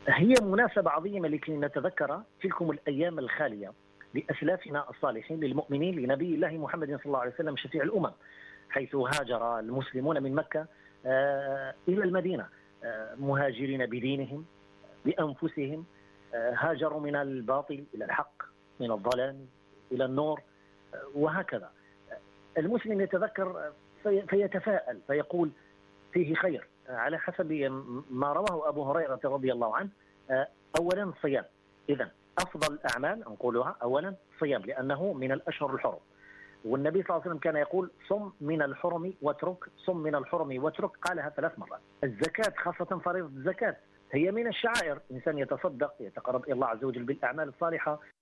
هي مناسبة عظيمة لكي نتذكر تلكم الأيام الخالية لأسلافنا الصالحين للمؤمنين لنبي الله محمد صلى الله عليه وسلم شفيع الأمم، حيث هاجر المسلمون من مكة إلى المدينة مهاجرين بدينهم بأنفسهم، هاجروا من الباطل إلى الحق، من الظلام إلى النور، وهكذا. المسلم يتذكر فيتفاءل فيقول فيه خير، على حسب ما رواه أبو هريرة رضي الله عنه. أولا صيام، إذن أفضل الأعمال نقولها أولا صيام لأنه من الأشهر الحرم، والنبي صلى الله عليه وسلم كان يقول صم من الحرم واترك، صم من الحرم واترك، قالها 3 مرات. الزكاة خاصة فريضة الزكاة هي من الشعائر، إنسان يتصدق يتقرب إلى الله عز وجل بالأعمال الصالحة